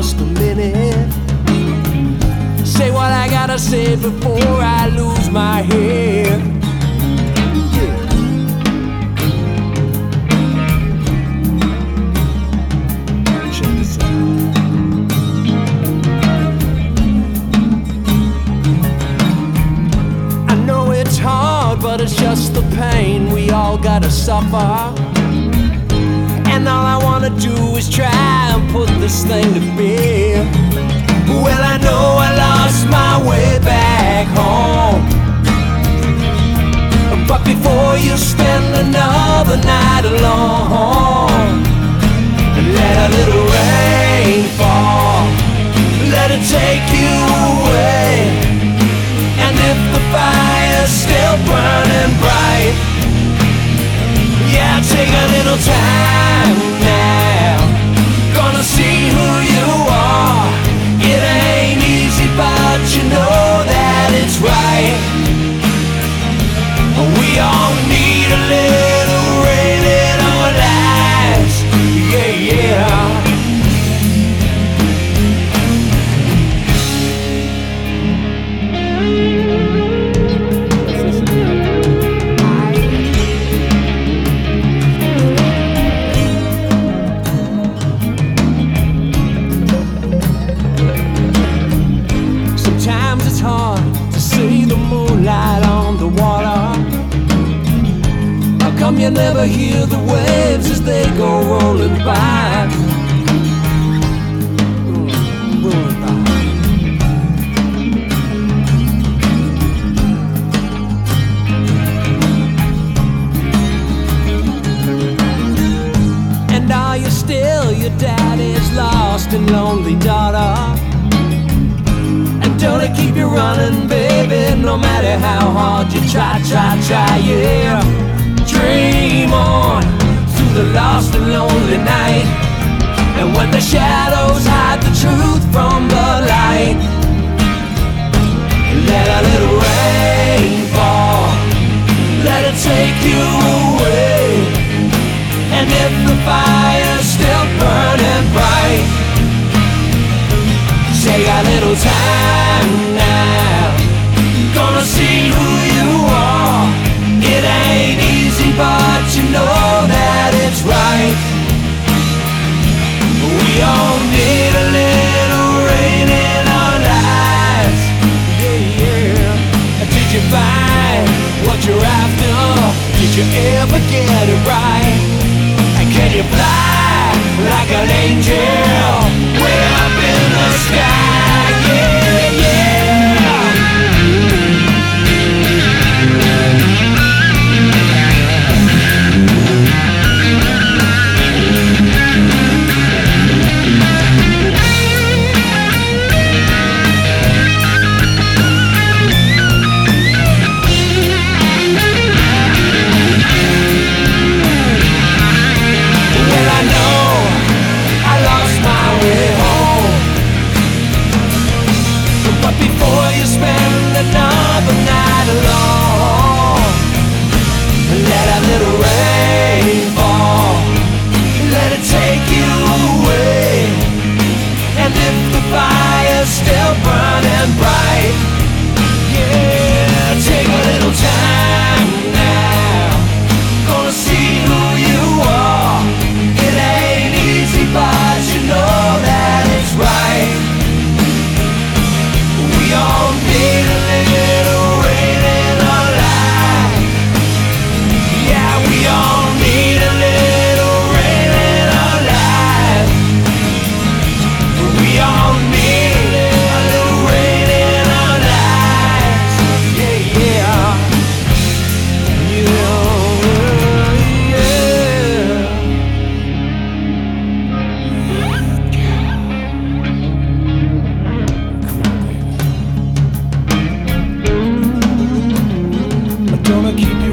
just a minute. Say what I gotta say before I lose my head. Check this out. I know it's hard, but it's just the pain we all gotta suffer. And all I wanna do is try and put this thing to bed. Well, I know I lost my way back home, but before you spend another night alone, let a little rain fall, let it take you away. And if the fire's still burning bright, yeah, take a little time now. Gonna see who you are. It ain't easy, but you know that it's right. We all need a little rain in our lives. Yeah, yeah. Sometimes it's hard to see the moonlight on the water. How come you never hear the waves as they go rolling by? Rolling by. And are you still your daddy's lost and lonely daughter? Don't it keep you running, baby, no matter how hard you try, yeah. Dream on through the lost and lonely night. And when the shadows hide the truth from the light, let a little rain fall, let it take you away. And if the fire's still burning bright, take a little time now. Gonna see who you are. It ain't easy, but you know that it's right. We all need a little rain in our lives. Yeah, yeah. Did you find what you're after? Did you ever get it right? And can you fly like an angel way up in the sky? Yeah, yeah. Well, I know I lost my way home, but before you spend another night alone, let a little rain fall, let it take you away. And if the fire's still burning bright, yeah, take a little time now. Gonna see who you are. It ain't easy, but you know that it's right. We all need a little rain in our lives. Yeah, we all need a little rain in our lives. We all need a little rain in our lives. Yeah, yeah. Gonna keep you